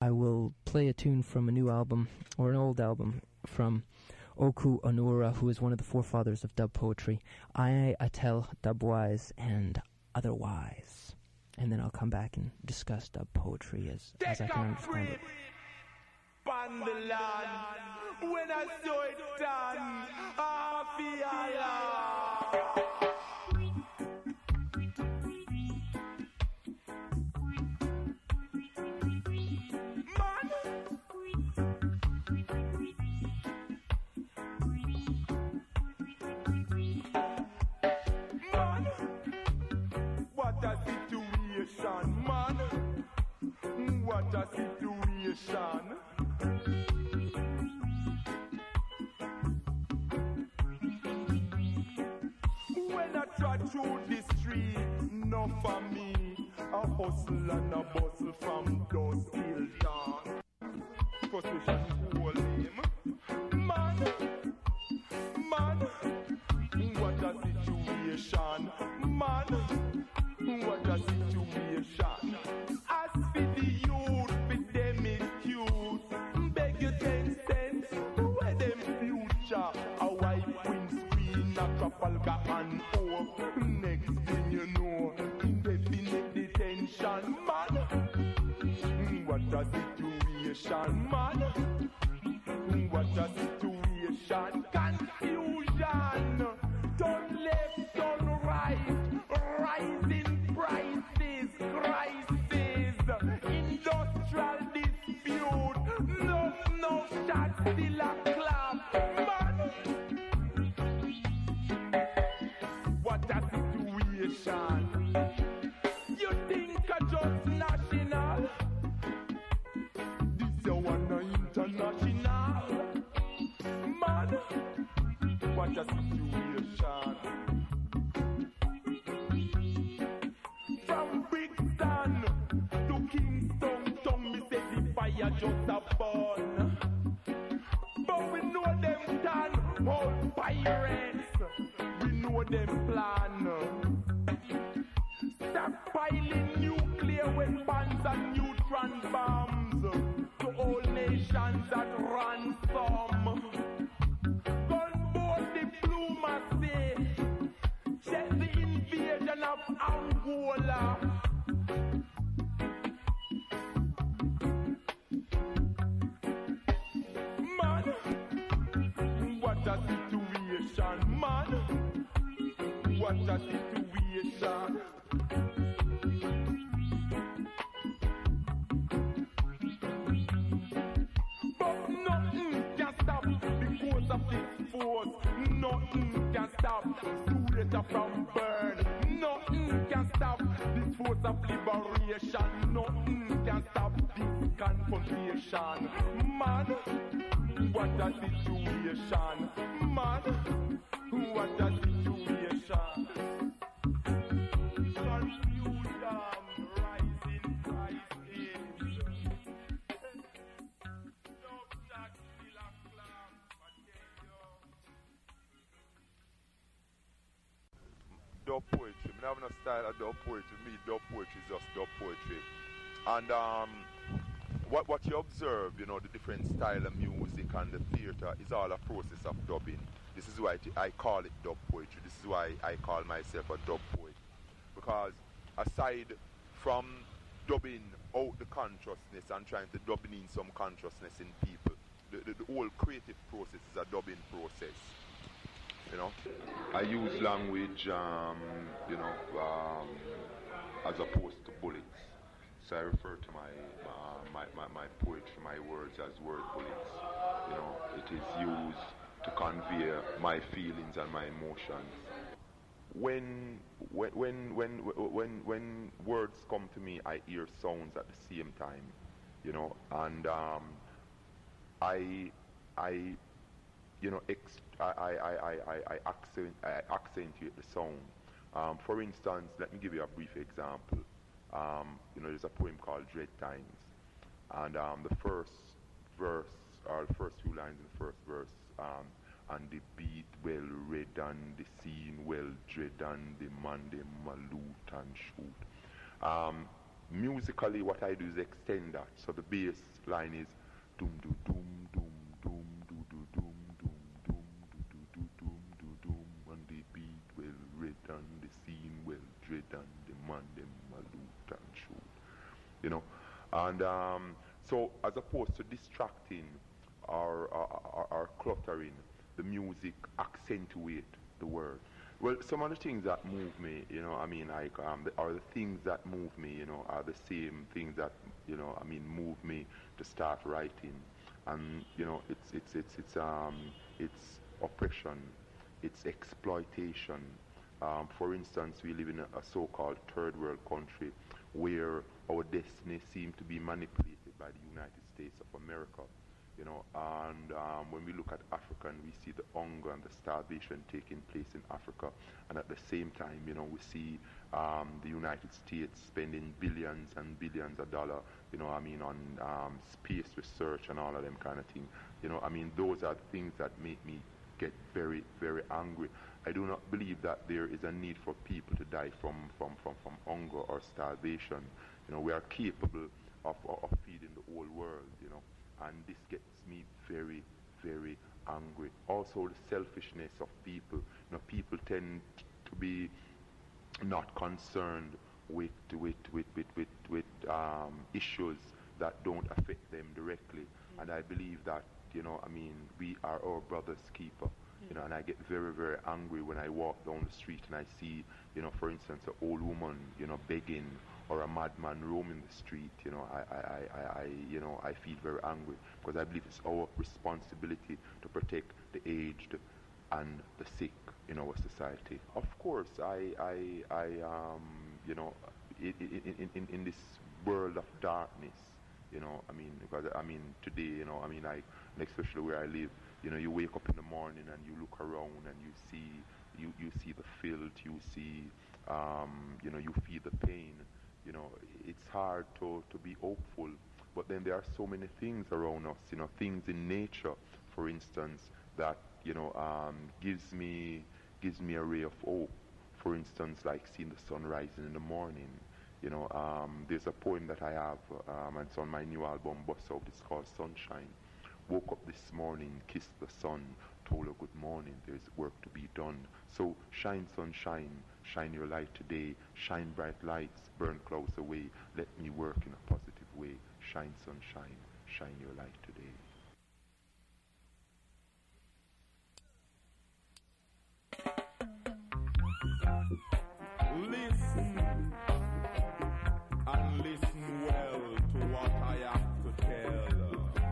I will play a tune from a new album, or an old album, from Oku Onura, who is one of the forefathers of dub poetry. I tell Dubwise and Otherwise. And then I'll come back and discuss dub poetry as I can understand it. On the land, when I saw it done, I feel what a situation, man. What a situation. When I trot through the street, no for me. A hustle and a bustle from dusk till dawn. Frustration hold him. Man, what a situation. Man, what a situation. As for the youth, for them is cute. Beg you 10 cents, where them future? A white windscreen, a Trafalgar and hope. Next thing you know, indefinite detention, man. What a situation, man. What a situation. Confusion. Turn left, turn right. Rising prices, crisis. Industrial dispute. No shot, still a clap. Man. What a situation. You think I just national? This your one international. Man. What a situation. From Brixton to Kingston, Tom, me say the fire just a burn. But we know them done, all pirates. We know them plan. Stockpiling nuclear weapons and neutron bombs to all nations at ransom. Gunboat diplomacy, check the invasion of Angola. Man, what a situation, man. What a situation. But nothing can stop because of this force. Nothing can stop Sureta from burn. Nothing can stop this force of liberation. Nothing can stop this confrontation. Man, what a situation. Man, what a situation. Confusion, rising prices. No tax, still a clown. Dub poetry. I have no style of dub poetry. Me, dub poetry is just dub poetry. And what you observe, you know, the different style of music and the theatre is all a process of dubbing. This is why I call it dub poetry. This is why I call myself a dub poet. Because aside from dubbing out the consciousness and trying to dub in some consciousness in people, the whole creative process is a dubbing process. You know, I use language, as opposed to bullets. So I refer to my poetry, my words as word bullets. You know, it is used to convey my feelings and my emotions. When words come to me, I hear sounds at the same time. You know, and I accentuate the sound. For instance, let me give you a brief example. There's a poem called Dread Times, and the first verse, or the first few lines in the first verse, and the beat well read and the scene well dread and the man them a loot and shoot. musically, what I do is extend that. So the bass line is doom doo doom doom doom doo doo doom doom doom doo doo doom doo doom. And the beat well red and the scene well dread and the man them a loot and shoot. You know, and so as opposed to distracting or cluttering, the music accentuate the word. Well, some of the things that move me, you know, I mean, like, or the things that move me, you know, are the same things that, you know, I mean, move me to start writing. And, you know, it's oppression, it's exploitation. For instance, we live in a so-called third world country where our destiny seems to be manipulated by the United States of America. You know, and when we look at Africa and we see the hunger and the starvation taking place in Africa, and at the same time, you know, we see the United States spending billions and billions of dollars, you know, I mean, on space research and all of them kind of thing. You know, I mean, those are things that make me get very, very angry. I do not believe that there is a need for people to die from hunger or starvation. You know, we are capable of feeding the whole world, you know. And this gets me very, very angry. Also, the selfishness of people. You know, people tend to be not concerned with issues that don't affect them directly. And I believe that, you know, I mean, we are our brother's keeper. You know, and I get very, very angry when I walk down the street and I see, you know, for instance, an old woman, you know, begging, or a madman roaming the street. You know, I feel very angry, because I believe it's our responsibility to protect the aged and the sick in our society. Of course, you know, in this world of darkness, you know, I mean, because I mean today, you know, I mean, like, especially where I live, you know, you wake up in the morning and you look around and you see the filth, you see, you know, you feel the pain. You know, it's hard to be hopeful, but then there are so many things around us, you know, things in nature, for instance, that, you know, gives me a ray of hope. For instance, like seeing the sun rising in the morning. You know, there's a poem that I have, and it's on my new album, Bust Out. It's called Sunshine. Woke up this morning, kissed the sun, told her good morning, there's work to be done. So shine, sunshine, shine your light today, shine bright lights, burn clouds away, let me work in a positive way. Shine, sunshine, shine your light today. Listen, and listen well to what I have to tell.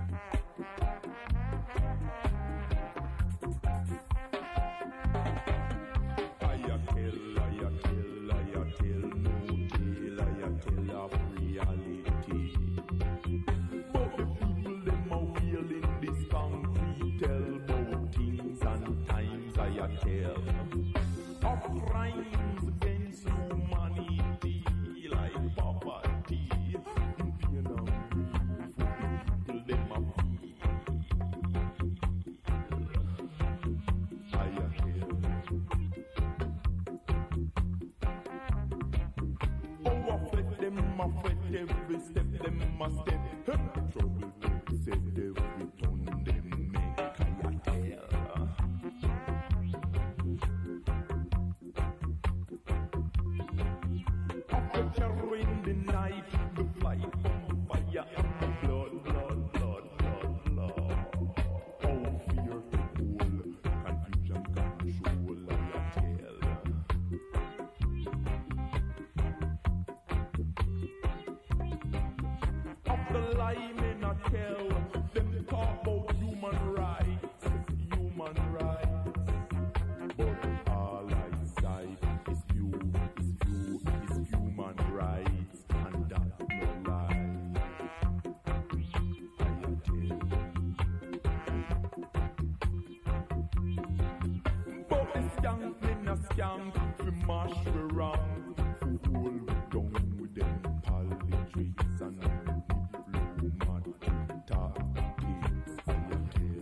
Of crimes against humanity, like poverty, pain and grief, for the people them a feel. I tell. Oh, affect them, affect every step them a step. Trouble to set every turn them make. I tell. In the night, the flight from the fire and the blood, blood, blood, blood, blood. Oh, fear to cool, confusion control, I tell. Of the lie may not tell, them talk about human rights, human rights. But all I sight is human rights, and that's no lie. I tell. But the skank in a skank, we mash we wrong, for all we done with them politics and diplomatic tactics. I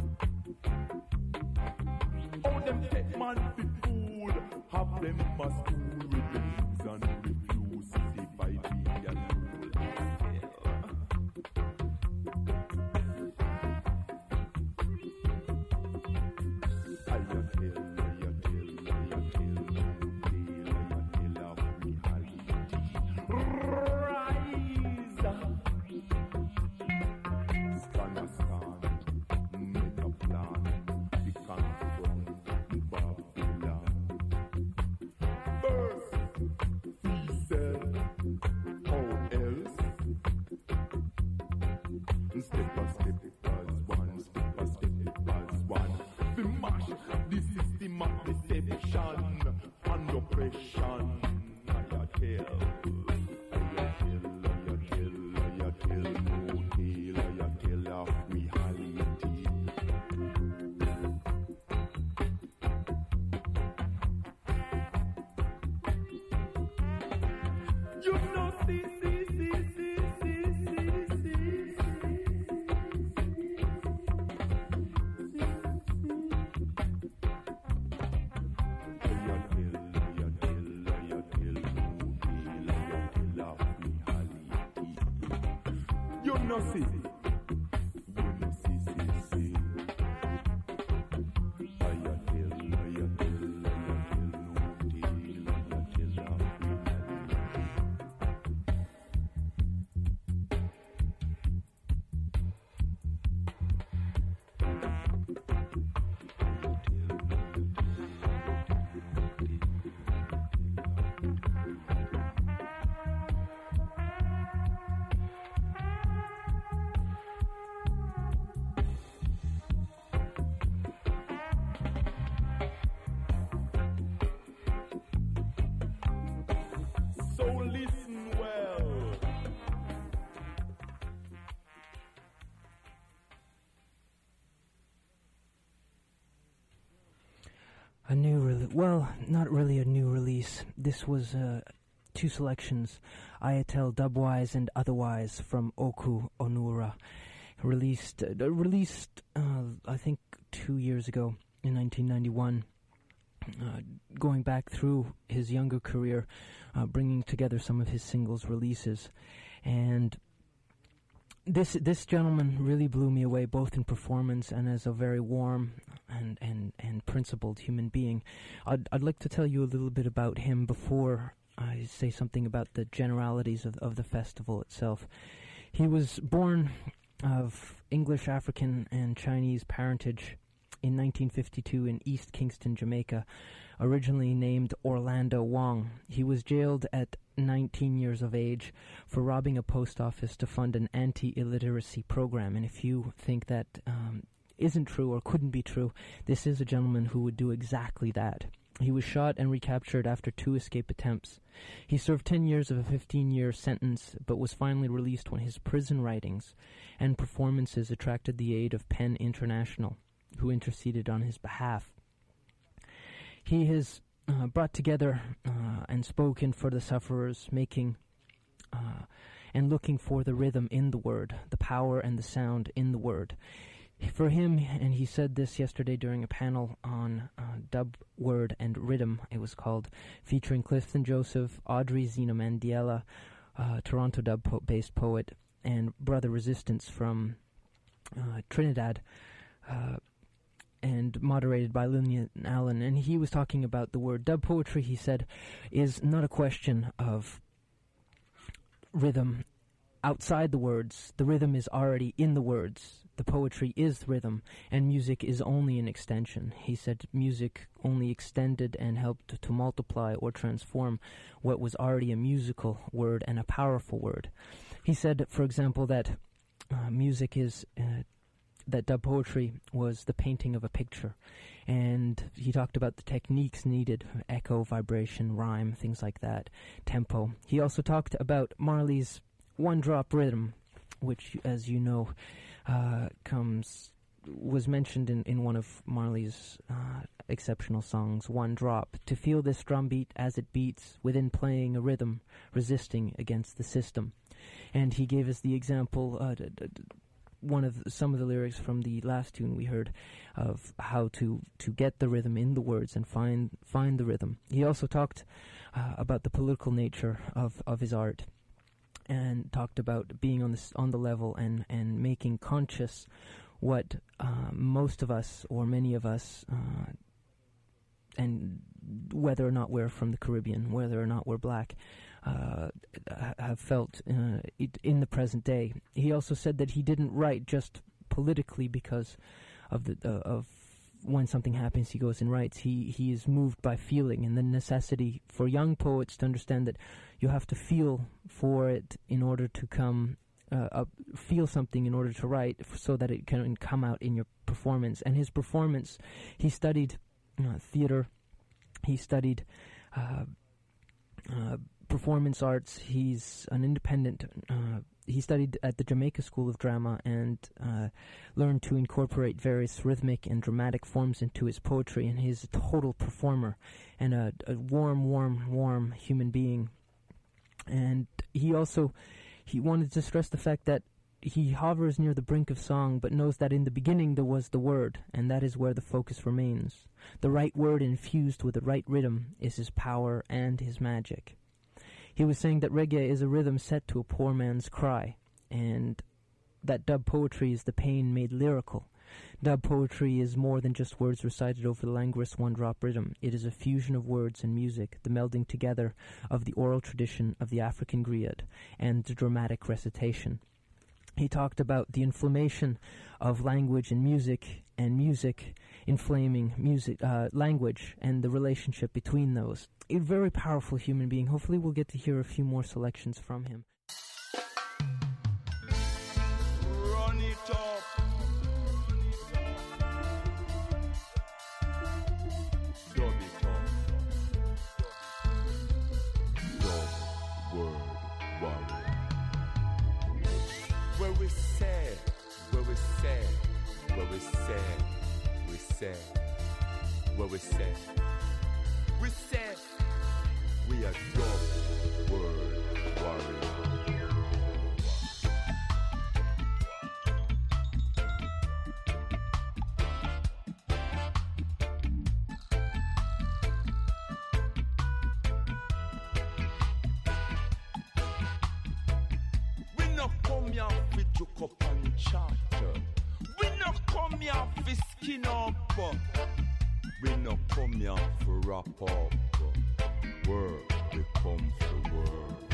tell. Oh, them take man for food, have them a school with the and refuse to see by the a step as one, step as one. We mash the system of deception and oppression. I tell, no tale, I tell of reality. You know, see. Well, not really a new release. This was two selections, Ayatel Dubwise and Otherwise from Oku Onura, released I think 2 years ago in 1991. Going back through his younger career, bringing together some of his singles releases, and this gentleman really blew me away, both in performance and as a very warm and principled human being. I'd like to tell you a little bit about him before I say something about the generalities of the festival itself. He was born of English, African, and Chinese parentage in 1952 in East Kingston, Jamaica, originally named Orlando Wong. He was jailed at 19 years of age for robbing a post office to fund an anti-illiteracy program. And if you think that isn't true or couldn't be true, this is a gentleman who would do exactly that. He was shot and recaptured after 2 escape attempts. He served 10 years of a 15-year sentence, but was finally released when his prison writings and performances attracted the aid of PEN International, who interceded on his behalf. He has brought together and spoken for the sufferers, making and looking for the rhythm in the word, the power and the sound in the word. For him, and he said this yesterday during a panel on dub, word, and rhythm, it was called, featuring Clifton Joseph, Audrey Zena Mandiela, Toronto dub-based poet, and Brother Resistance from Trinidad, and moderated by Lillian Allen. And he was talking about the word. Dub poetry, he said, is not a question of rhythm outside the words. The rhythm is already in the words. The poetry is rhythm, and music is only an extension. He said music only extended and helped to multiply or transform what was already a musical word and a powerful word. He said, for example, that music is... that dub poetry was the painting of a picture, and he talked about the techniques needed: echo, vibration, rhyme, things like that, tempo. He also talked about Marley's one-drop rhythm, which, as you know, was mentioned in one of Marley's exceptional songs, One Drop. To feel this drum beat as it beats within playing a rhythm, resisting against the system. And he gave us the example, some of the lyrics from the last tune we heard, of how to get the rhythm in the words and find the rhythm. He also talked about the political nature of his art, and talked about being on the level and making conscious what most of us, or many of us, and whether or not we're from the Caribbean, whether or not we're black, have felt in the present day. He also said that he didn't write just politically because of when something happens he goes and writes. He is moved by feeling, and the necessity for young poets to understand that you have to feel for it in order to come feel something in order to write, so that it can come out in your performance. And his performance, he studied theater, he studied performance arts. He's an independent. He studied at the Jamaica School of Drama and learned to incorporate various rhythmic and dramatic forms into his poetry. And he's a total performer and a warm human being. And he wanted to stress the fact that he hovers near the brink of song, but knows that in the beginning there was the word, and that is where the focus remains. The right word infused with the right rhythm is his power and his magic. He was saying that reggae is a rhythm set to a poor man's cry, and that dub poetry is the pain made lyrical. Dub poetry is more than just words recited over the languorous one-drop rhythm. It is a fusion of words and music, the melding together of the oral tradition of the African griot and the dramatic recitation. He talked about the inflammation of language and music inflaming language, and the relationship between those. A very powerful human being. Hopefully we'll get to hear a few more selections from him. Run it up. Dub it up. Dub word warrior. Where we say, where we say, where we say, we say, where we say, we say, we are dub word warrior. We no come here for joke up and chat. We no come here for skin up. We no come here for wrap up. Work, we come for work.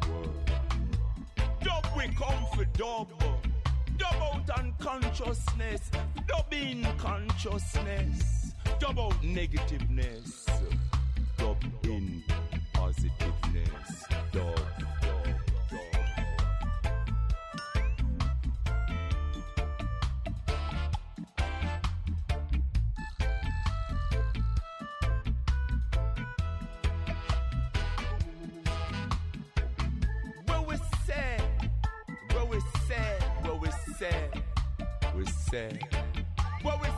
Dub, we come for dub. Dub out unconsciousness. Dub in consciousness. Dub out negativeness. Dub in positiveness. Dub. We say, what we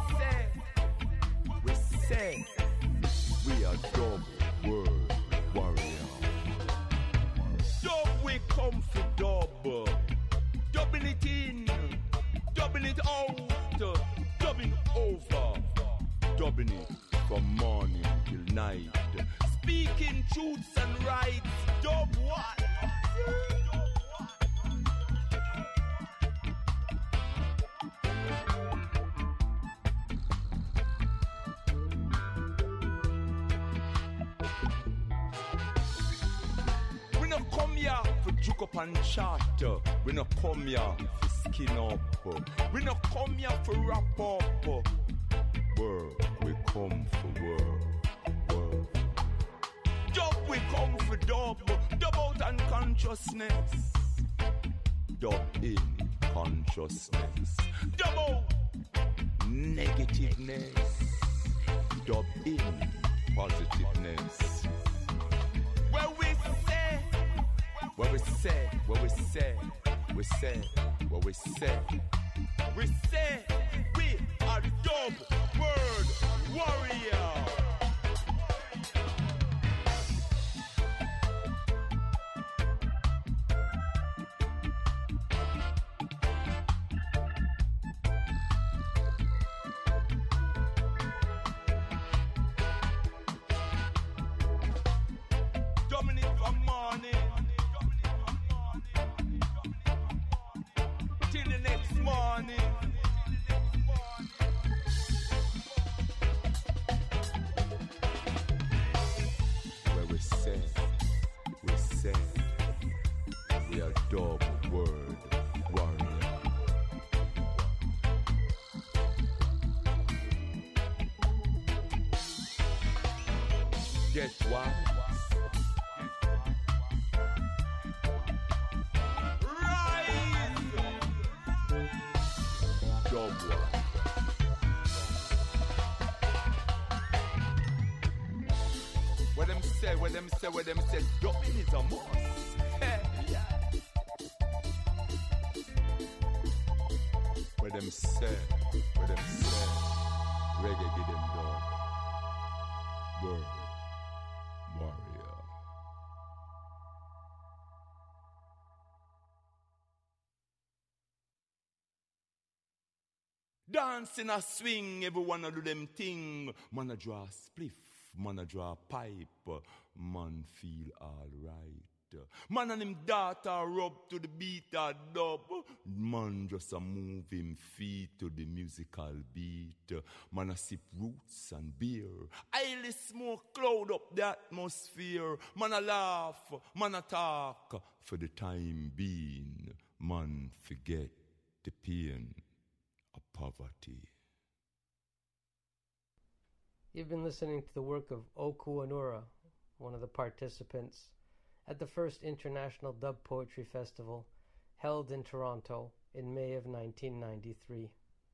say, we are dub word warrior. Dub, we come for dub, dubbing it in, dubbing it out, dubbing over, dubbing it from morning till night, speaking truths and rights. Dub what? Juke up and chat. We no come here for skin up. We no come here for wrap up. Work, we come for work. Dub, we come for dub. Dub out unconsciousness. Dub in consciousness. Dub out negativeness. Dub in positiveness. Where we say, where we say, where we say, we say, where we say, we say, we are dub word warrior. Dominic from morning till the next morning. Where we say, we are dub word warrior. Get what? Rise! dub one. What them say, dubbing is a must. Hey, yeah. What them say, reggae give them dub. Word, warrior. Dancing a swing, everyone a do them thing. Man a draw a spliff, man a draw a pipe, man feel alright. Man and him daughter rub to the beat a dub. Man just a move him feet to the musical beat. Man a sip roots and beer. Highly smoke cloud up the atmosphere. Man a laugh, man a talk. For the time being, man forget the pain of poverty. You've been listening to the work of Oku Anura, one of the participants at the first International Dub Poetry Festival held in Toronto in May of 1993.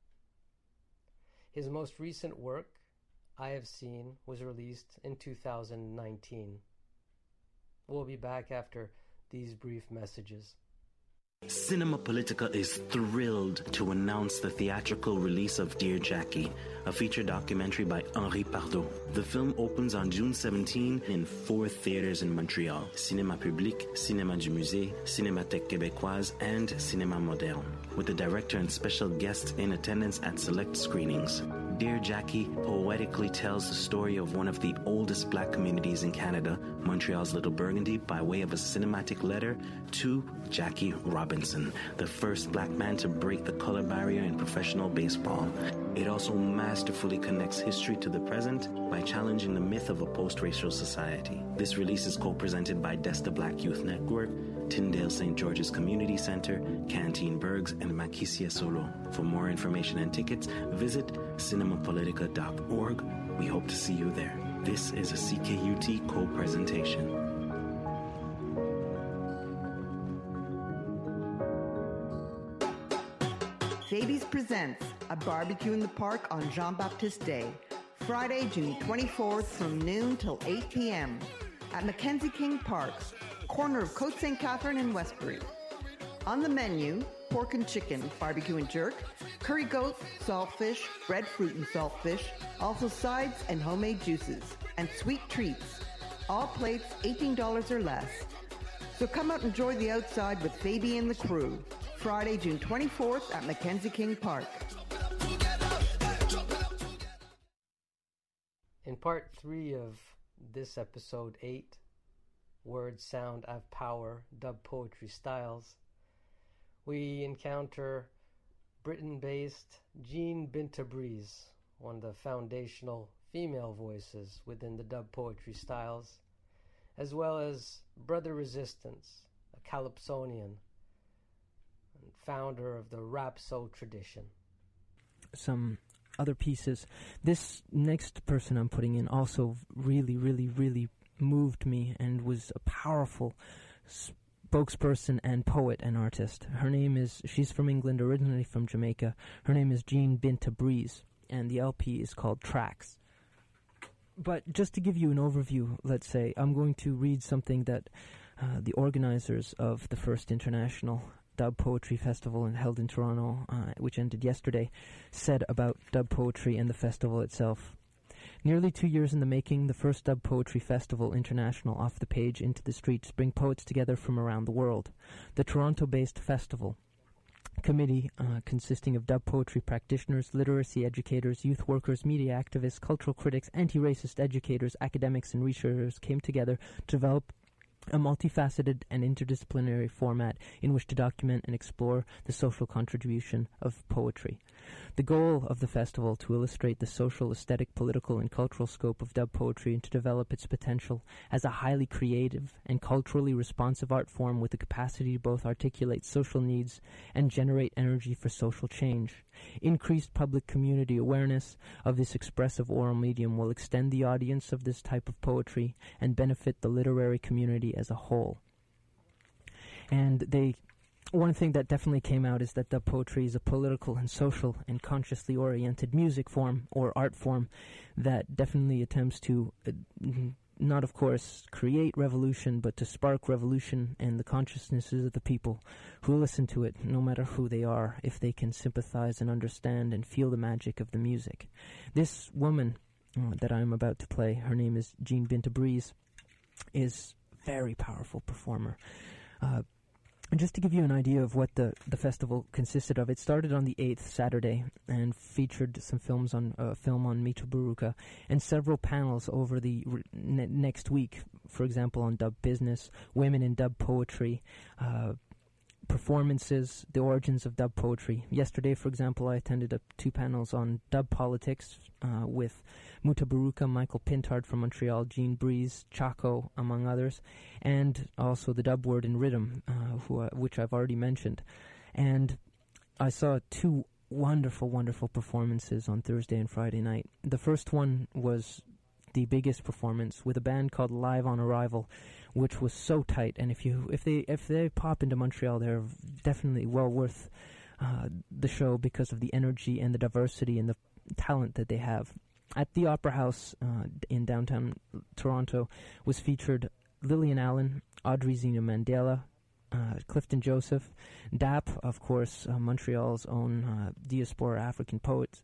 His most recent work, I Have Seen, was released in 2019. We'll be back after these brief messages. Cinema Politica is thrilled to announce the theatrical release of Dear Jackie, a feature documentary by Henri Pardot. The film opens on June 17 in 4 theaters in Montreal: Cinéma Public, Cinéma du Musée, Cinémathèque Québécoise, and Cinéma Moderne, with the director and special guests in attendance at select screenings. Dear Jackie poetically tells the story of one of the oldest black communities in Canada, Montreal's Little Burgundy, by way of a cinematic letter to Jackie Robinson, the first black man to break the color barrier in professional baseball. It also masterfully connects history to the present by challenging the myth of a post-racial society. This release is co-presented by Desta Black Youth Network, Tyndale St. George's Community Center, Canteen Bergs, and Makisia Solo. For more information and tickets, visit cinemapolitica.org. We hope to see you there. This is a CKUT co-presentation. Davies presents a barbecue in the park on Jean-Baptiste Day, Friday, June 24th from noon till 8 p.m. at Mackenzie King Park, corner of Côte St. Catherine and Westbury. On the menu, pork and chicken, barbecue and jerk, curry goat, saltfish, bread fruit and saltfish, also sides and homemade juices, and sweet treats. All plates $18 or less. So come out and enjoy the outside with Fabi and the crew. Friday, June 24th at Mackenzie King Park. In part 3 of this episode 8, Words Sound Have Power, Dub Poetry Styles, we encounter Britain-based Jean Binta-Breeze, one of the foundational female voices within the dub poetry styles, as well as Brother Resistance, a Calypsonian, and founder of the Rapso tradition. Some other pieces. This next person I'm putting in also really moved me and was a powerful spokesperson and poet and artist. She's from England, originally from Jamaica. Her name is Jean Binta-Breeze, and the LP is called Tracks. But just to give you an overview, let's say, I'm going to read something that the organizers of the first International Dub Poetry Festival held in Toronto, which ended yesterday, said about dub poetry and the festival itself. Nearly 2 years in the making, the first Dub Poetry Festival International Off the Page Into the Streets bring poets together from around the world. The Toronto-based festival committee, consisting of dub poetry practitioners, literacy educators, youth workers, media activists, cultural critics, anti-racist educators, academics, and researchers, came together to develop a multifaceted and interdisciplinary format in which to document and explore the social contribution of poetry. The goal of the festival to illustrate the social, aesthetic, political, and cultural scope of dub poetry and to develop its potential as a highly creative and culturally responsive art form with the capacity to both articulate social needs and generate energy for social change. Increased public community awareness of this expressive oral medium will extend the audience of this type of poetry and benefit the literary community as a whole. And they one thing that definitely came out is that dub poetry is a political and social and consciously oriented music form or art form that definitely attempts to not, of course, create revolution, but to spark revolution in the consciousnesses of the people who listen to it, no matter who they are, if they can sympathize and understand and feel the magic of the music. This woman that I'm about to play, her name is Jean Binta Breeze, is a very powerful performer. And just to give you an idea of what the festival consisted of, it started on the 8th, Saturday, and featured some films on film on Mito Baruka, and several panels over the next week, for example, on dub business, women in dub poetry, performances, the origins of dub poetry. Yesterday, for example, I attended 2 panels on dub politics with Muta Baruka, Michael Pintard from Montreal, Jean Breeze, Chaco, among others, and also the dub word in rhythm, which I've already mentioned. And I saw 2 wonderful, wonderful performances on Thursday and Friday night. The first one was the biggest performance with a band called Live on Arrival, which was so tight. And if they pop into Montreal, they're definitely well worth the show because of the energy and the diversity and the talent that they have. At the Opera House in downtown Toronto was featured Lillian Allen, Audrey Zena Mandela, Clifton Joseph, DAP, of course, Montreal's own diaspora African poets,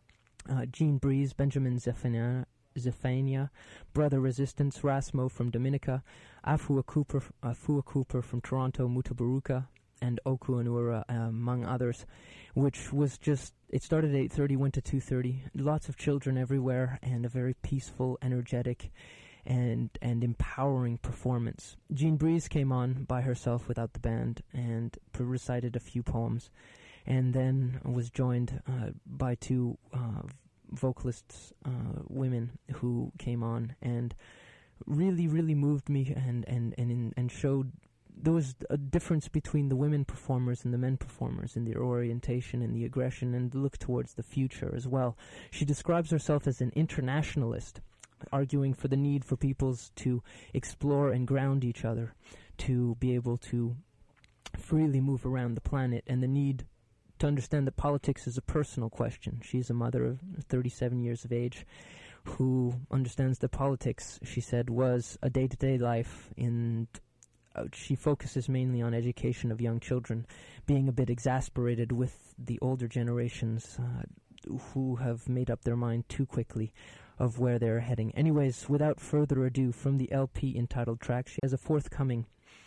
Jean Breeze, Benjamin Zephania, Brother Resistance, Rasmo from Dominica, Afua Cooper from Toronto, Muta Baruka, and Oku Anura, among others, which was just, it started at 8:30, went to 2:30, lots of children everywhere, and a very peaceful, energetic, and empowering performance. Jean Breeze came on by herself without the band and recited a few poems, and then was joined by 2 vocalists, women, who came on and really, really moved me and showed there was a difference between the women performers and the men performers in their orientation and the aggression and the look towards the future as well. She describes herself as an internationalist, arguing for the need for peoples to explore and ground each other, to be able to freely move around the planet, and the need to understand that politics is a personal question. She's a mother of 37 years of age who understands that politics, she said, was a day-to-day life, and she focuses mainly on education of young children, being a bit exasperated with the older generations who have made up their mind too quickly of where they're heading. Anyways, without further ado, from the LP entitled Track, she has a forthcoming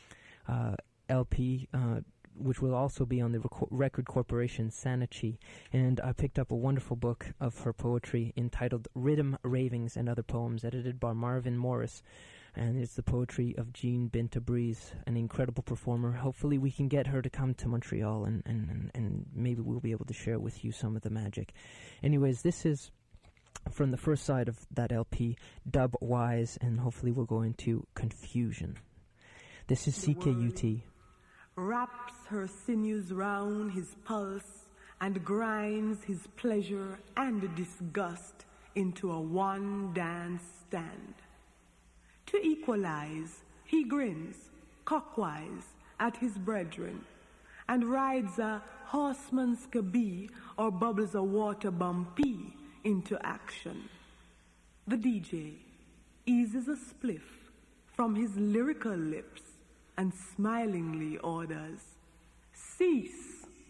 LP, which will also be on the record corporation Sanachi, and I picked up a wonderful book of her poetry entitled Rhythm, Ravings, and Other Poems, edited by Marvin Morris, and it's the poetry of Jean Binta Breeze, an incredible performer. Hopefully we can get her to come to Montreal, and maybe we'll be able to share with you some of the magic. Anyways, this is from the first side of that LP, Dub Wise, and hopefully we'll go into Confusion. This is CKUT. Wraps her sinews round his pulse and grinds his pleasure and disgust into a one-dance stand. To equalize, he grins, cockwise, at his brethren, and rides a horseman's cabee or bubbles a water bumpy into action. The DJ eases a spliff from his lyrical lips and smilingly orders, "Cease."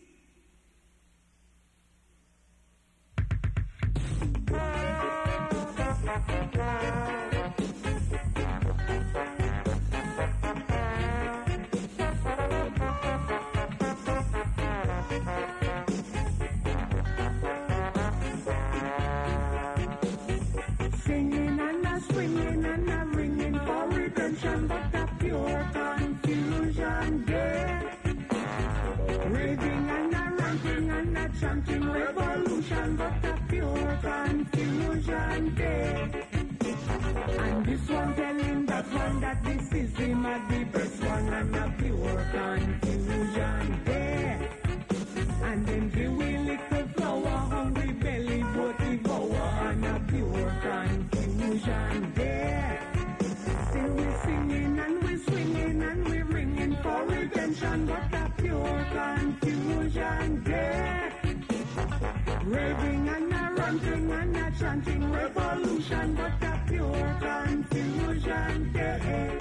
Singing and a swinging and a ringing for redemption, but a pure confusion there. Raving and a ranting and a chanting revolution, but a pure confusion there. And this one telling that one that this is him at the best one, and a pure confusion there. And then the wee little flower, hungry belly, both devour, and a pure confusion there. Still we singing and we swinging and we ringing for redemption, but a pure pure confusion there. Raving and a ranting and a chanting revolution, but a pure confusion there.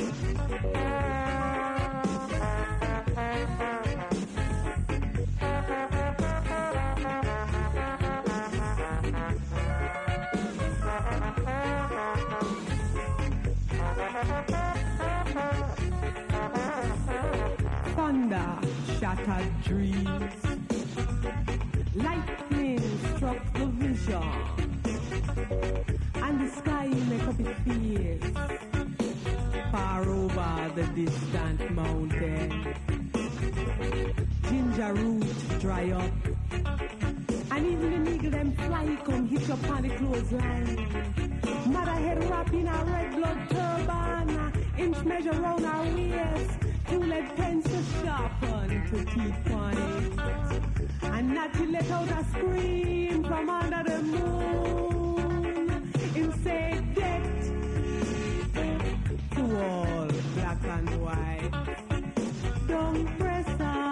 Thunder shattered dreams. Lightning struck the vision. And the sky make up its face. Far over the distant mountain. Ginger root dry up. And even the nigga them fly come hit up on the clothesline. Mother head wrap in a red blood turban. Inch measure round her waist. Two lead pencil sharpen to keep on it. And Natty let out a scream from under the moon. In say death to all black and white. Don't press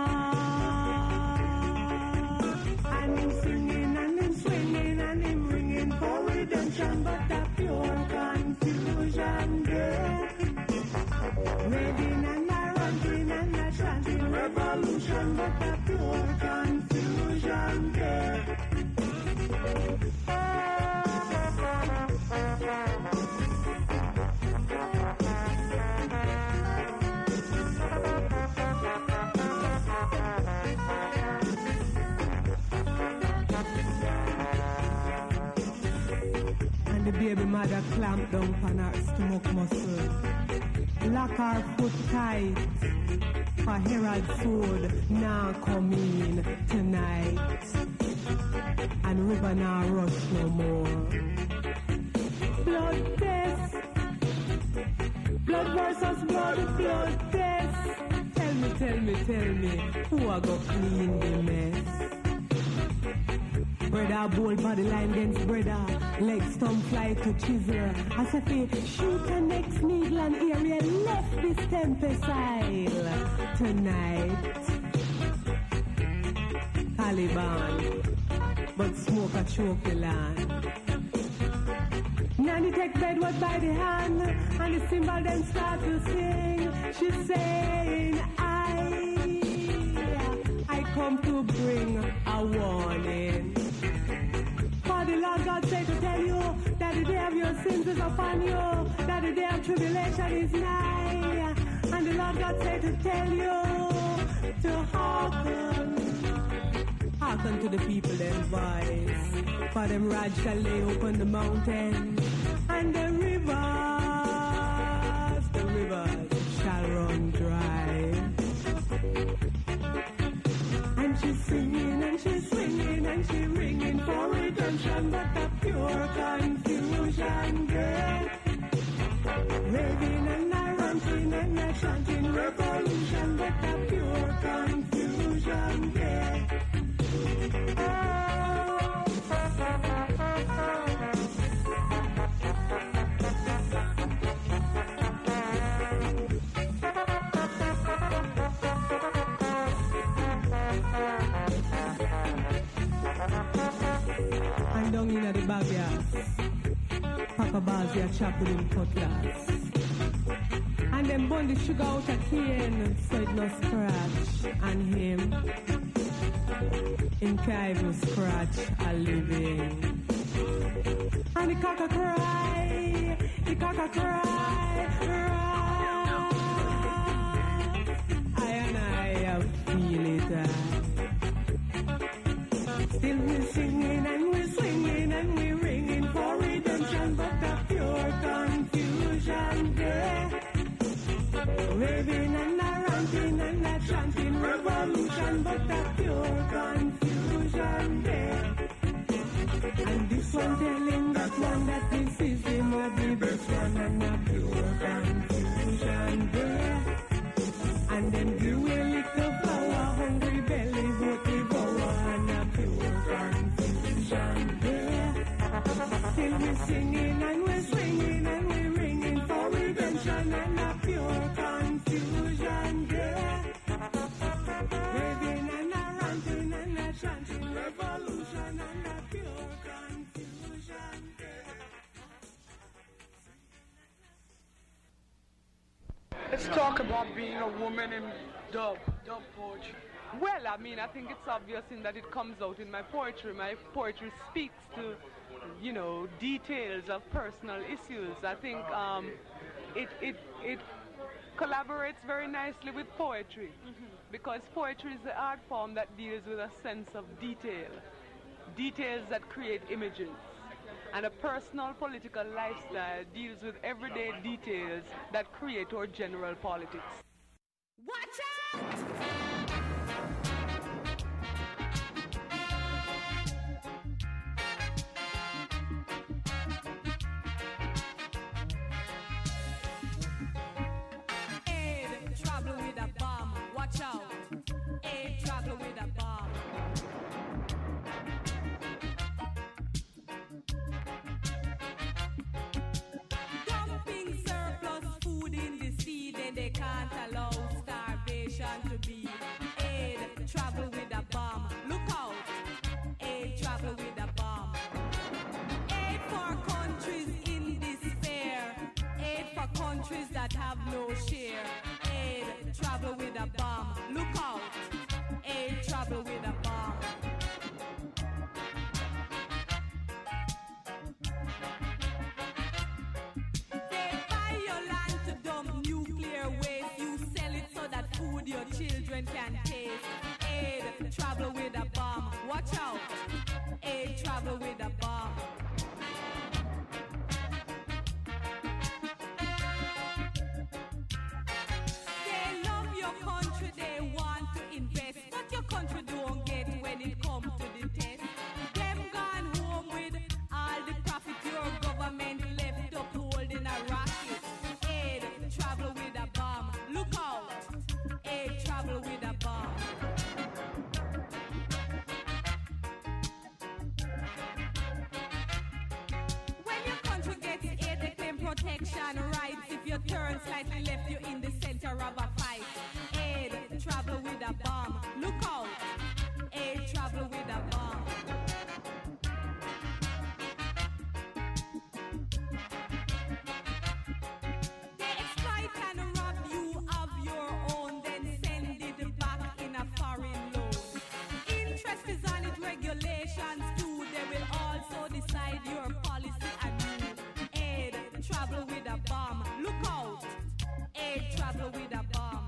on. And him singing and him swinging and him ringing for redemption, but the pure confusion there. Raving and a ranting and a chanting revolution, but the pure confusion there. And the baby mother clamped down on her stomach muscle. Lock her foot tight, for Herod's sword now come in tonight. And river now rush no more. Blood test, blood versus blood, blood test. Tell me, who a go clean the mess? Brother bold body line against brother. Legs stump fly to chisel. As if he shoot the next needle and area left this tempestile tonight. Taliban, but smoke a choke the land. Nanny take Bedward by the hand and the cymbal then start to sing. She's saying, I come to bring a warning. For the Lord God said to tell you that the day of your sins is upon you, that the day of tribulation is nigh. And the Lord God said to tell you to hearken to the people them voice. For them rod shall lay open the mountain, and the rivers shall run dry. And she's singing and she's swinging and she's ringing for redemption, but the pure confusion there. Raving and a ranting and a chanting revolution, but the pure confusion there. And down in the backyard, Papa Bazia chopping him cutlass. And them burn the sugar out a cane, so it no scratch. And him, in cave no scratch a living. And the cock a cry, I feel it. Still we're singing and we're swinging and we're ringing for redemption, but the pure confusion there. Raving and a ranting and a chanting revolution, but the pure confusion there. And this one telling that one that this is him or the best one, and the pure confusion there. And then you will lick the flower, hungry belly, vote devour, and a pure confusion there. Still we're singing and we're swinging and we're ringing for redemption, and a pure confusion there. Let's talk about being a woman in dub poetry. Well, I mean, I think it's obvious in that it comes out in my poetry. My poetry speaks to, you know, details of personal issues. I think it collaborates very nicely with poetry, because poetry is the art form that deals with a sense of detail, details that create images. And a personal political lifestyle deals with everyday details that create our general politics. Watch out! Trouble with a bomb, watch out. Hey, trouble with a bomb. Dumping surplus food in the sea, then they can't allow starvation to be. Hey, trouble with a bomb, look out. Hey, trouble with a bomb. Aid for countries in despair. Aid for countries that have no share. Trouble with a bomb, look out. Hey, trouble with a bomb. They buy your land to dump nuclear waste. You sell it so that food your children can taste. Hey, trouble with a bomb, watch out. Hey, trouble with a bomb. Country they want to invest, but your country don't get when it comes to the test. Them gone home with all the profit your government left up holding a rocket. Hey, trouble with a bomb, look out. Hey, trouble with a bomb. When your country gets aid, they claim protection rights. If you turn slightly left, you're in the center of a fight. Trouble with a bomb, look out. Hey, trouble with a bomb. They exploit and rob you of your own, then send it back in a foreign loan. Interest is on it, regulations too. They will also decide your policy anew. Hey, trouble with a bomb, look out. Hey, trouble with a bomb.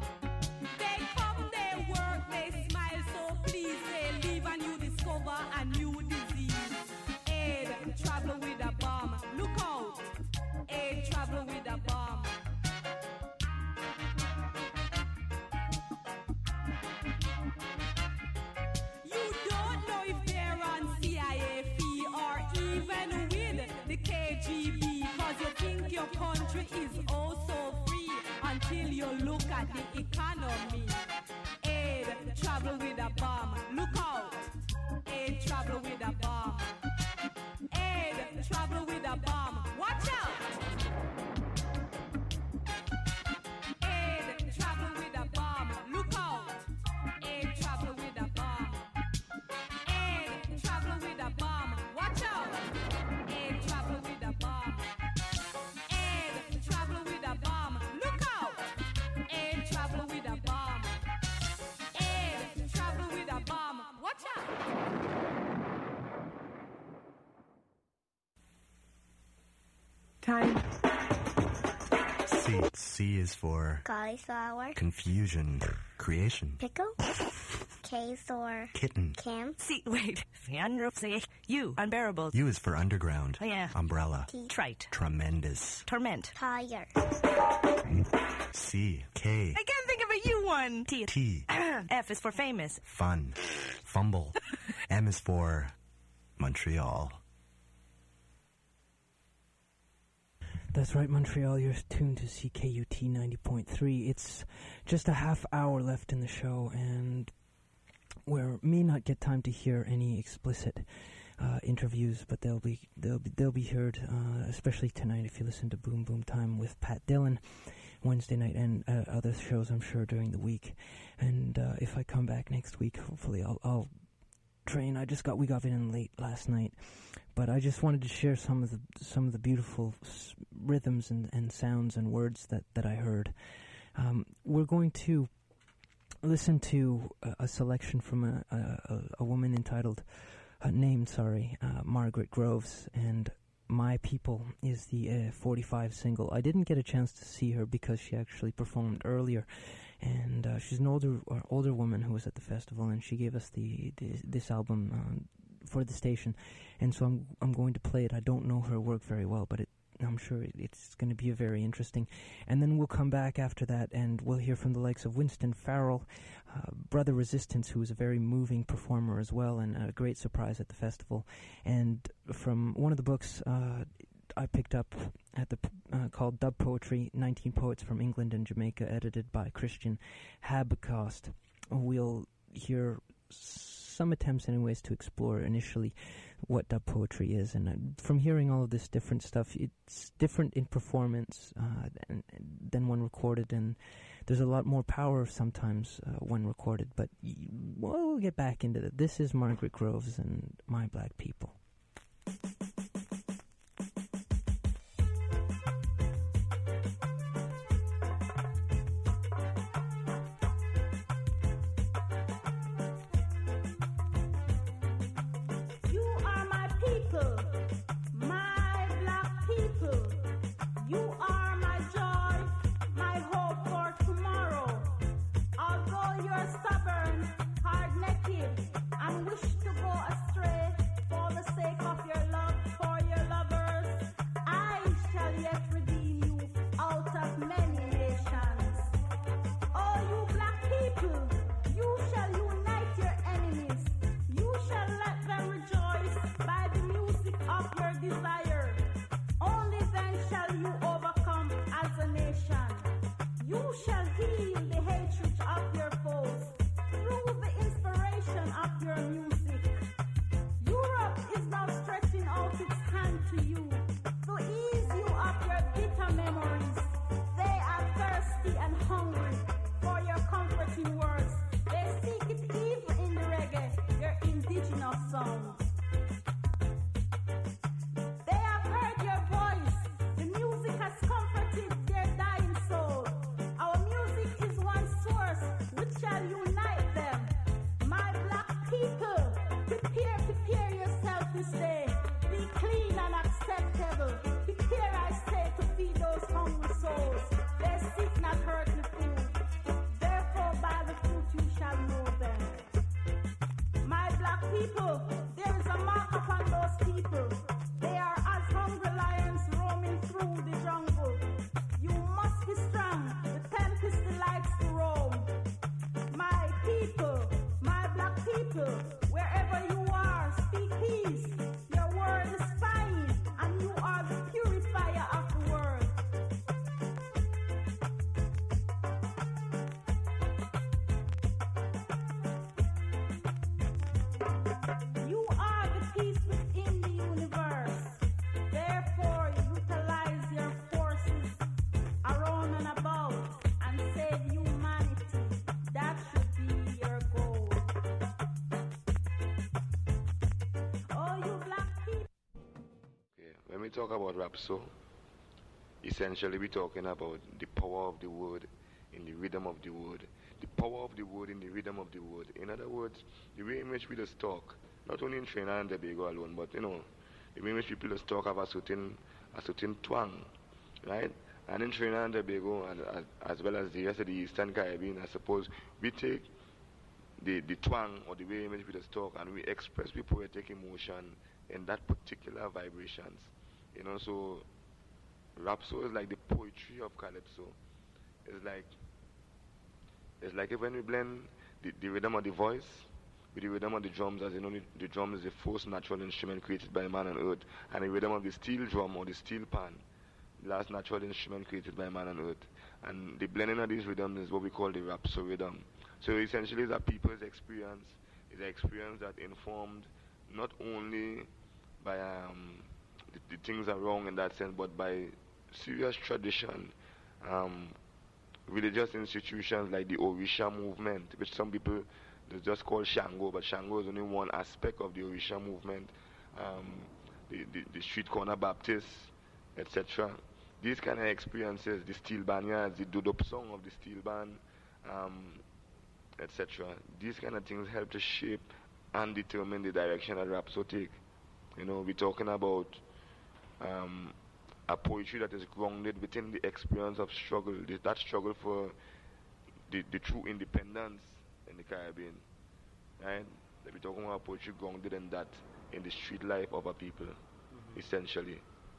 A new disease. Aid, trouble with a bomb. Look out. Aid, trouble with a bomb. You don't know if they're on CIA fee or even with the KGB, cause you think your country is oh so free until you look at the economy. Aid, trouble with a bomb. Look out. Aid, trouble with a bomb. Aid, trouble with a bomb. Watch out! Aid, trouble with a bomb. Look out! Aid, trouble with a bomb. Aid, trouble with a bomb. Watch out! Aid, trouble with a bomb. Aid, trouble with a bomb. Look out! Aid, trouble with a bomb. Aid, trouble with a bomb. Watch out! Time. C is for cauliflower, confusion, creation, pickle, K for kitten, camp, C, wait, U, unbearable. U is for underground, oh, yeah. Umbrella, T, trite, tremendous, torment, tire, C, K, I can't think of a U one. T, F is for famous, fun, fumble, M is for Montreal. That's right, Montreal, you're tuned to CKUT 90.3. It's just a half hour left in the show, and we may not get time to hear any explicit interviews, but they'll be heard, especially tonight if you listen to Boom Boom Time with Pat Dillon Wednesday night, and other shows I'm sure during the week. And if I come back next week, hopefully I'll train. We got in late last night, but I just wanted to share some of the beautiful rhythms and sounds and words that I heard. We're going to listen to a selection from a woman entitled, Margaret Groves, and My People is the 45 single. I didn't get a chance to see her because she actually performed earlier, and she's an older woman who was at the festival, and she gave us this album for the station, and so I'm going to play it. I don't know her work very well, but I'm sure it's going to be very interesting. And then we'll come back after that, and we'll hear from the likes of Winston Farrell, Brother Resistance, who is a very moving performer as well, and a great surprise at the festival. And from one of the books I picked up at the called Dub Poetry, 19 Poets from England and Jamaica, edited by Christian Habcost. We'll hear some attempts anyways to explore initially what dub poetry is, and from hearing all of this different stuff, it's different in performance than when recorded, and there's a lot more power sometimes when recorded, but we'll get back into that. This is Margaret Groves and My Black People. When we talk about rap, so essentially we're talking about the power of the word in the rhythm of the word. The power of the word in the rhythm of the word. In other words, the way in which we just talk, not only in Trinidad and Tobago alone, but the way in which people just talk have a certain twang, right? And in Trinidad and Tobago, and as well as the rest of the Eastern Caribbean, I suppose, we take the twang or the way in which we just talk and we express, we poetic emotion in that particular vibrations. So Rapso is like the poetry of Calypso. It's like if when we blend the rhythm of the voice with the rhythm of the drums, as the drum is the first natural instrument created by man on earth, and the rhythm of the steel drum or the steel pan, the last natural instrument created by man on earth. And the blending of these rhythms is what we call the Rapso rhythm. So essentially it's a people's experience. It's an experience that informed not only by the things are wrong in that sense, but by serious tradition, religious institutions like the Orisha movement, which some people they just call Shango, but Shango is only one aspect of the Orisha movement. The street corner Baptists, etc. these kind of experiences, the steel banyards, the dudop song of the steel band, etc. These kind of things help to shape and determine the direction that raps will take. You know, we're talking about a poetry that is grounded within the experience of struggle, that struggle for the true independence in the Caribbean, right? We're talking about poetry grounded in that, in the street life of our people, essentially.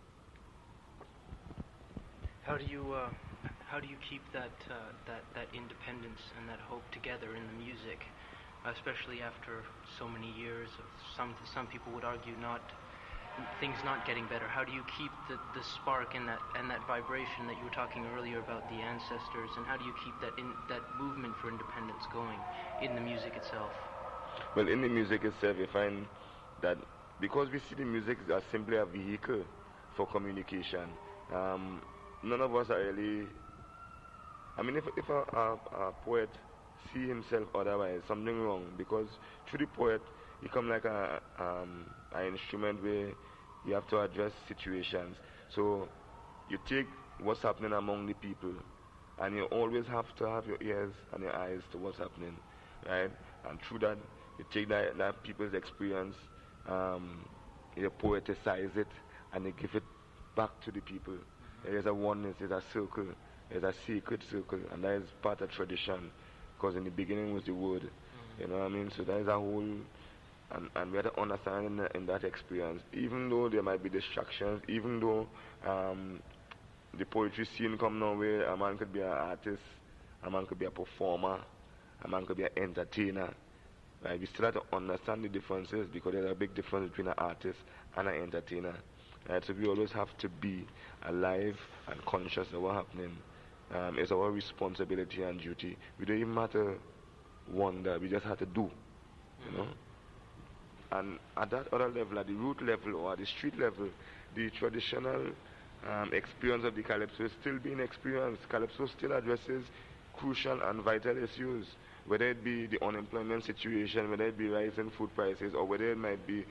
How do you keep that independence and that hope together in the music, especially after so many years of some people would argue things not getting better? How do you keep the spark and that vibration that you were talking earlier about the ancestors, and how do you keep that movement for independence going in the music itself? Well, in the music itself, you find that because we see the music as simply a vehicle for communication, none of us are really. I mean, if a poet see himself otherwise, something wrong, because through the poet, he come like an instrument where you have to address situations. So you take what's happening among the people, and you always have to have your ears and your eyes to what's happening, right? And through that, you take that people's experience, you poeticize it, and you give it back to the people. There is a oneness, there's a circle, there's a sacred circle, and that is part of tradition, because in the beginning was the word, you know what I mean? So there is a whole, and we have to understand in that experience, even though there might be distractions, even though the poetry scene come now where a man could be an artist, a man could be a performer, a man could be an entertainer, right? We still have to understand the differences, because there's a big difference between an artist and an entertainer. Right, so we always have to be alive and conscious of what's happening. It's our responsibility and duty. We don't even have to wonder, we just have to do, you know. And at that other level, at the root level or at the street level, the traditional experience of the Calypso is still being experienced. Calypso still addresses crucial and vital issues, whether it be the unemployment situation, whether it be rising food prices, or whether it might be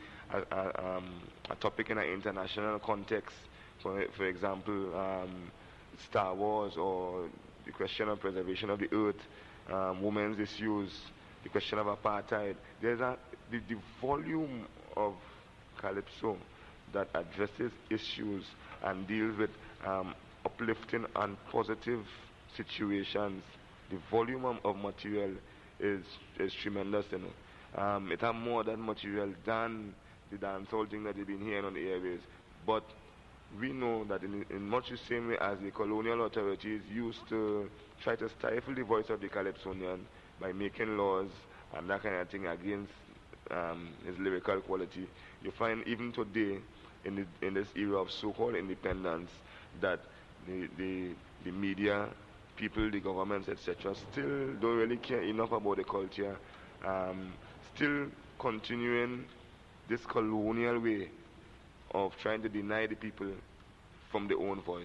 a topic in an international context, for example, Star Wars, or the question of preservation of the earth, women's issues, the question of apartheid. There's the volume of Calypso that addresses issues and deals with uplifting and positive situations. The volume of material is tremendous, you know. It has more than material than the dancehall thing that they've been hearing on the airways. But we know that in much the same way as the colonial authorities used to try to stifle the voice of the Calypsonian by making laws and that kind of thing against his lyrical quality, you find even today in this era of so-called independence that the media, people, the governments, etc., still don't really care enough about the culture, still continuing this colonial way of trying to deny the people from their own voice.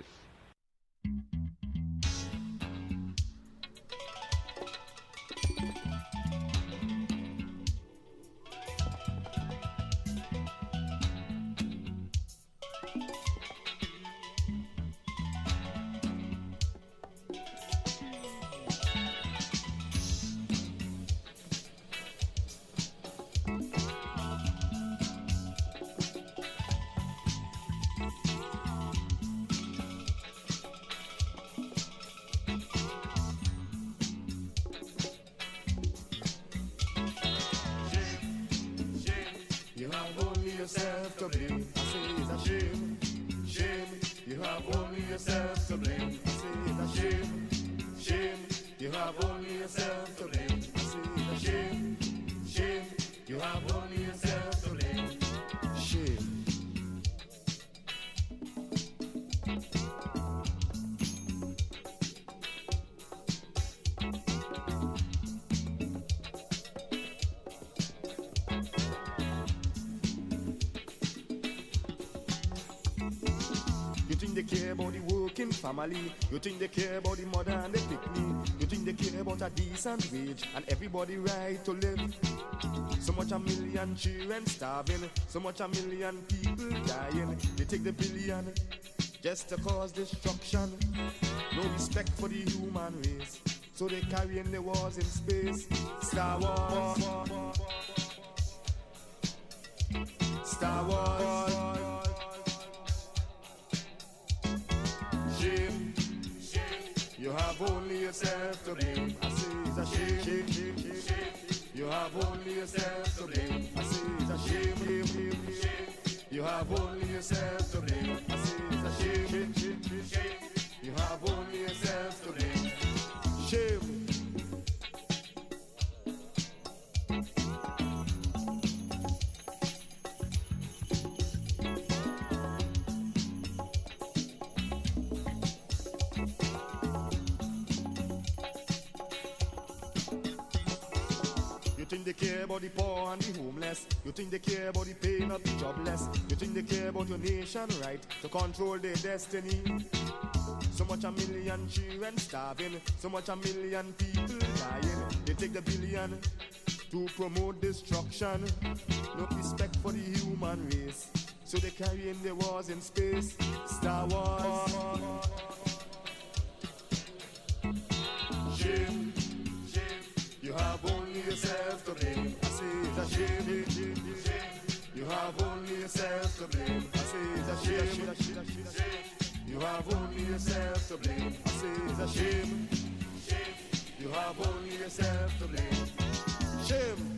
yourself to blame. I say it's a shame, shame. You have only yourself to blame. I say it's a shame, shame. You have only yourself to blame. I say it's a shame, shame. You have only yourself to blame. Shame. They care about the working family. You think they care about the mother and the picnic. You think they care about a decent wage and everybody right to live. So much a million children starving, so much a million people dying. They take the billion just to cause destruction. No respect for the human race, so they carrying the wars in space. Star Wars, Star Wars. Shame, you have only yourself to blame. I say it's a shame. You have only yourself to blame. I say it's a shame. You have only yourself to blame. I say it's a shame. You have only yourself to blame. Shame. You think they care about the poor and the homeless? You think they care about the pain of the jobless? You think they care about your nation right to control their destiny? So much a million children starving, so much a million people dying. They take the billion to promote destruction. No respect for the human race, so they carry in the wars in space. Star Wars. Shame. You have only yourself to blame. I say it's a shame. You have only yourself to blame. I say it's a shame. You have only yourself to blame. I say it's a shame. You have only yourself to blame. Shame.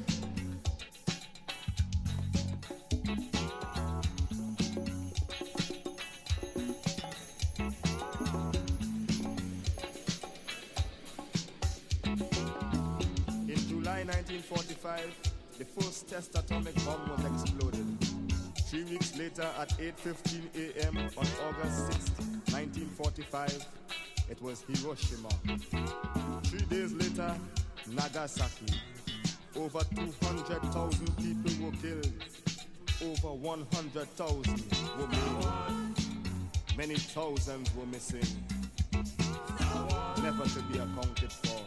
In July 1945, the first test atomic bomb was exploded. 3 weeks later, at 8:15 a.m. on August 6, 1945, it was Hiroshima. 3 days later, Nagasaki. Over 200,000 people were killed. Over 100,000 were maimed. Many thousands were missing, never to be accounted for.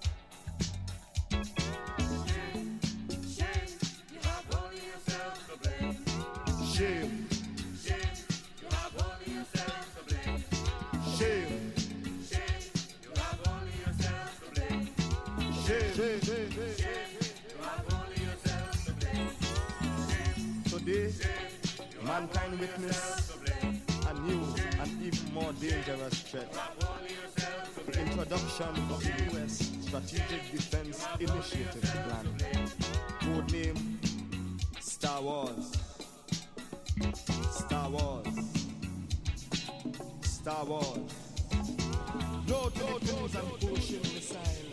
Shame. You have only yourself to blame. Shame. You have only yourself to blame. Shame. You have only yourself to blame. Today, mankind witnessed a new and even more dangerous threat. The introduction of the U.S. Strategic Defense Initiative Plan, codename Star Wars. Star Wars. Star Wars. No to the cruise and ocean missile.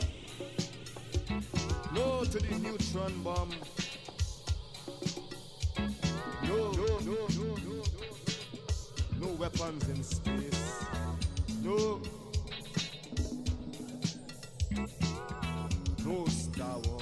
No to the neutron bomb. No weapons in space. No Star Wars.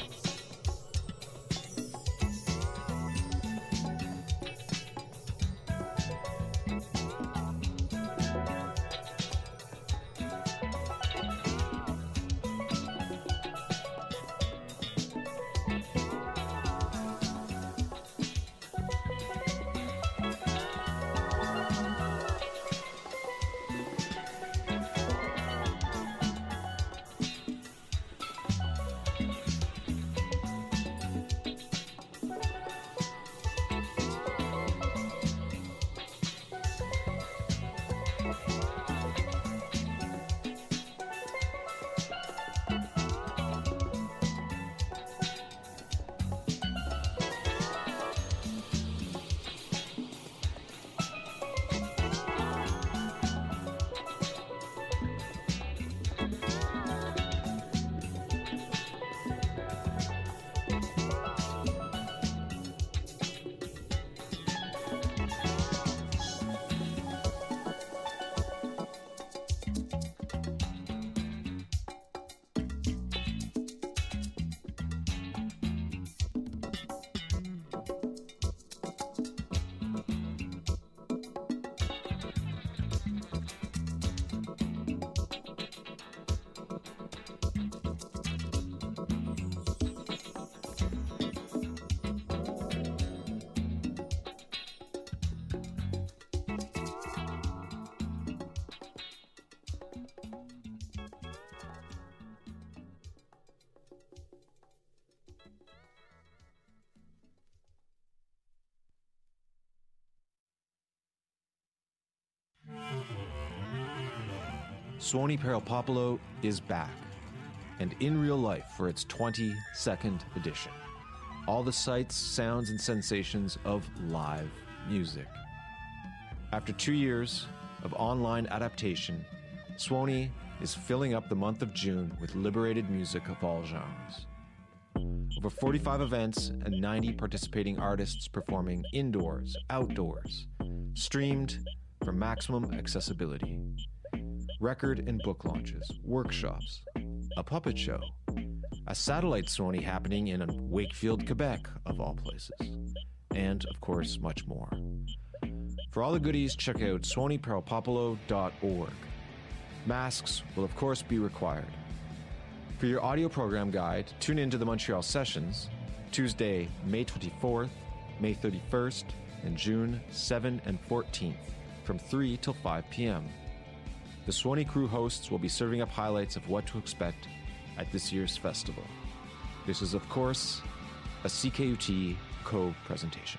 Suoni Peropopolo is back, and in real life for its 22nd edition. All the sights, sounds, and sensations of live music. After 2 years of online adaptation, Suoni is filling up the month of June with liberated music of all genres. Over 45 events and 90 participating artists performing indoors, outdoors, streamed for maximum accessibility. Record and book launches, workshops, a puppet show, a satellite Suoni happening in Wakefield, Quebec, of all places, and, of course, much more. For all the goodies, check out suoniperopopolo.org. Masks will, of course, be required. For your audio program guide, tune in to the Montreal Sessions, Tuesday, May 24th, May 31st, and June 7 and 14th, from 3 till 5 p.m. The Suoni crew hosts will be serving up highlights of what to expect at this year's festival. This is, of course, a CKUT co-presentation.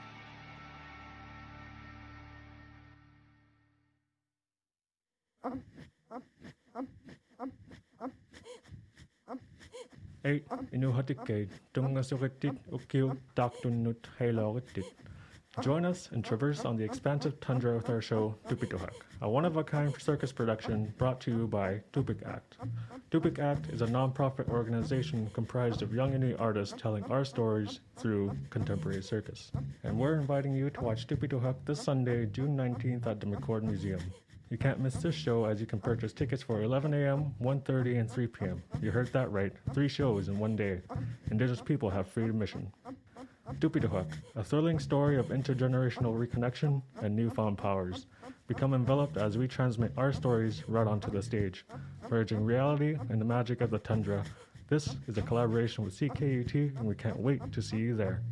Ei, inuhatikkeid, tungasuritit ukiu taktunnut heilauritit. Join us and traverse on the expansive tundra with our show, Tupituhak, a one-of-a-kind circus production brought to you by Tupik Act. Tupik Act is a non-profit organization comprised of young and new artists telling our stories through contemporary circus. And we're inviting you to watch Tupituhak this Sunday, June 19th at the McCord Museum. You can't miss this show as you can purchase tickets for 11 a.m., 1:30, and 3 p.m. You heard that right, 3 shows in one day. Indigenous people have free admission. Tupituhak, a thrilling story of intergenerational reconnection and newfound powers. Become enveloped as we transmit our stories right onto the stage, merging reality and the magic of the tundra. This is a collaboration with CKUT, and we can't wait to see you there.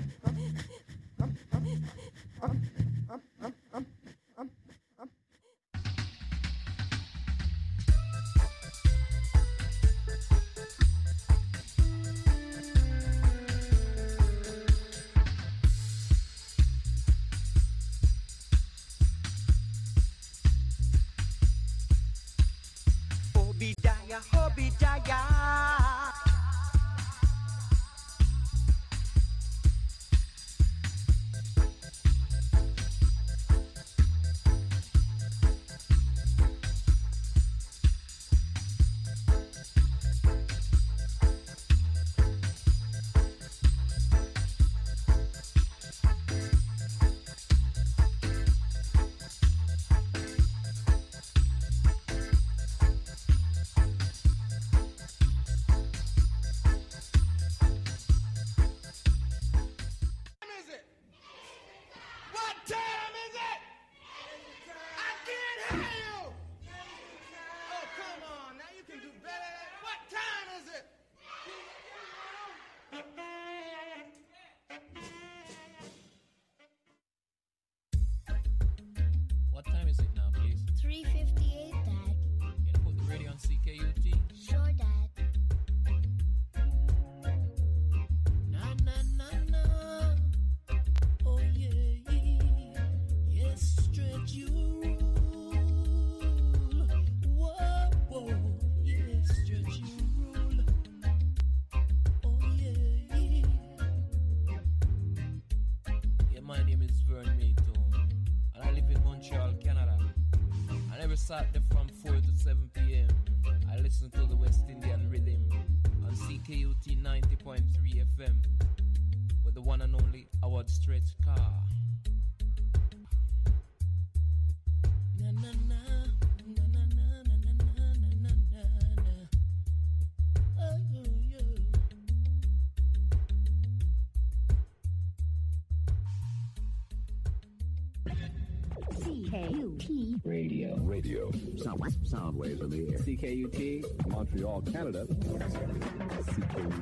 What time is it now, please? 3:58, Dad. You gonna put the radio on CKUT? Sure, Dad. Na na na na. Oh yeah, yeah. Yes, stretch you rule. Whoa, whoa. Yes, stretch you rule. Oh yeah, yeah. Yeah, my name is Vern Mato, and I live in Montreal, Canada. And every Saturday from 4 to 7 p.m. I listen to the West Indian Rhythm on CKUT 90.3 FM with the one and only Howard Stretch Carr. Na na na, na na na, na na na, na na na. Oh yeah. CKUT Radio. Sound waves of the air. CKUT Montreal, Canada. CKUT.